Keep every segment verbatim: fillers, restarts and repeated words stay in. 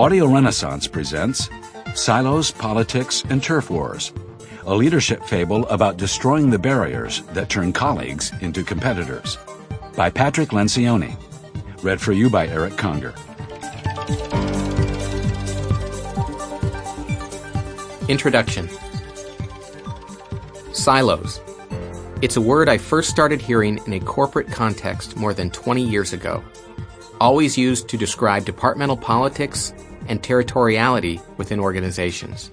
Audio Renaissance presents Silos, Politics, and Turf Wars, a leadership fable about destroying the barriers that turn colleagues into competitors. By Patrick Lencioni. Read for you by Eric Conger. Introduction. Silos. It's a word I first started hearing in a corporate context more than twenty years ago, always used to describe departmental politics and territoriality within organizations.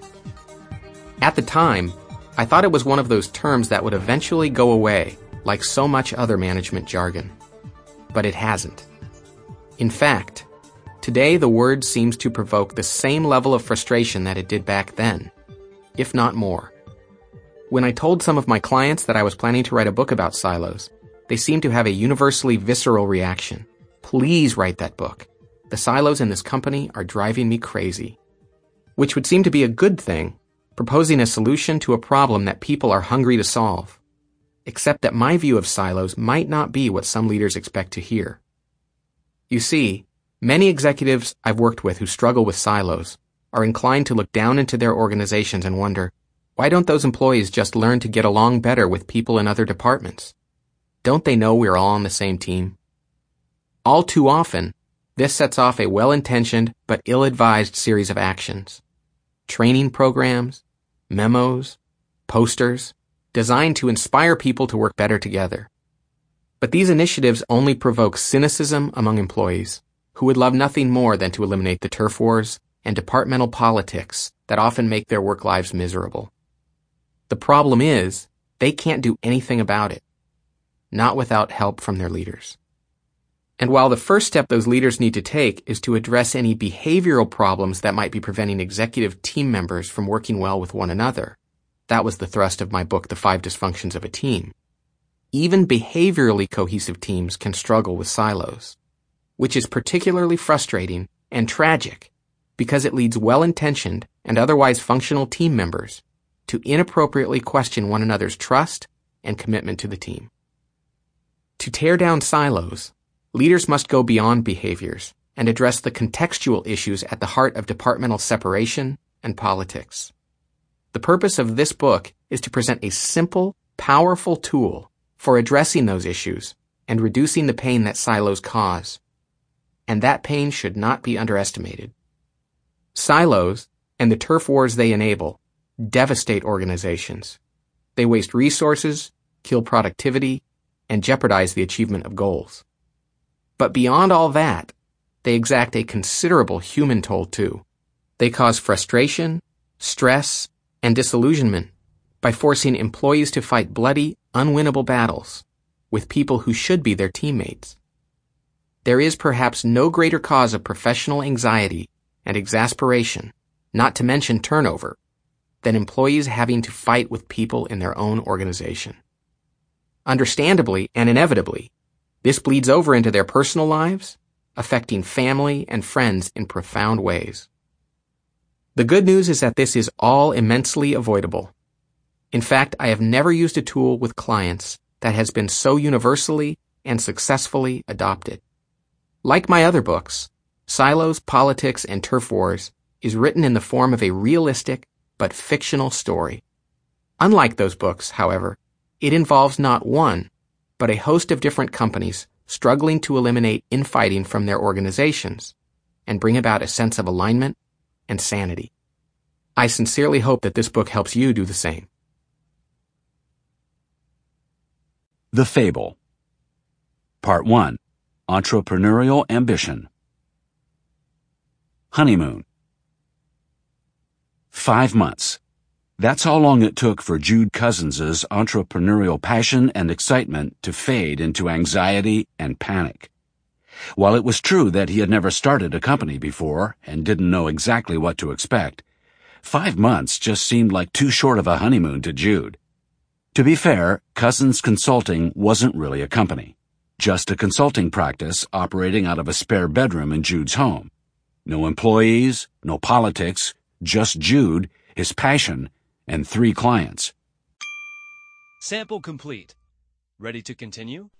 At the time, I thought it was one of those terms that would eventually go away, like so much other management jargon. But it hasn't. In fact, today the word seems to provoke the same level of frustration that it did back then, if not more. When I told some of my clients that I was planning to write a book about silos, they seemed to have a universally visceral reaction. Please write that book. The silos in this company are driving me crazy. Which would seem to be a good thing, proposing a solution to a problem that people are hungry to solve. Except that my view of silos might not be what some leaders expect to hear. You see, many executives I've worked with who struggle with silos are inclined to look down into their organizations and wonder, why don't those employees just learn to get along better with people in other departments? Don't they know we're all on the same team? All too often, this sets off a well-intentioned but ill-advised series of actions. Training programs, memos, posters, designed to inspire people to work better together. But these initiatives only provoke cynicism among employees, who would love nothing more than to eliminate the turf wars and departmental politics that often make their work lives miserable. The problem is, they can't do anything about it, not without help from their leaders. And while the first step those leaders need to take is to address any behavioral problems that might be preventing executive team members from working well with one another, that was the thrust of my book, The Five Dysfunctions of a Team. Even behaviorally cohesive teams can struggle with silos, which is particularly frustrating and tragic because it leads well-intentioned and otherwise functional team members to inappropriately question one another's trust and commitment to the team. To tear down silos, leaders must go beyond behaviors and address the contextual issues at the heart of departmental separation and politics. The purpose of this book is to present a simple, powerful tool for addressing those issues and reducing the pain that silos cause. And that pain should not be underestimated. Silos, and the turf wars they enable, devastate organizations. They waste resources, kill productivity, and jeopardize the achievement of goals. But beyond all that, they exact a considerable human toll too. They cause frustration, stress, and disillusionment by forcing employees to fight bloody, unwinnable battles with people who should be their teammates. There is perhaps no greater cause of professional anxiety and exasperation, not to mention turnover, than employees having to fight with people in their own organization. Understandably and inevitably, this bleeds over into their personal lives, affecting family and friends in profound ways. The good news is that this is all immensely avoidable. In fact, I have never used a tool with clients that has been so universally and successfully adopted. Like my other books, Silos, Politics, and Turf Wars is written in the form of a realistic but fictional story. Unlike those books, however, it involves not one, but a host of different companies struggling to eliminate infighting from their organizations and bring about a sense of alignment and sanity. I sincerely hope that this book helps you do the same. The Fable. Part one. Entrepreneurial Ambition. Honeymoon. Five months. That's how long it took for Jude Cousins' entrepreneurial passion and excitement to fade into anxiety and panic. While it was true that he had never started a company before and didn't know exactly what to expect, five months just seemed like too short of a honeymoon to Jude. To be fair, Cousins Consulting wasn't really a company, just a consulting practice operating out of a spare bedroom in Jude's home. No employees, no politics, just Jude, his passion, and three clients. Sample complete. Ready to continue?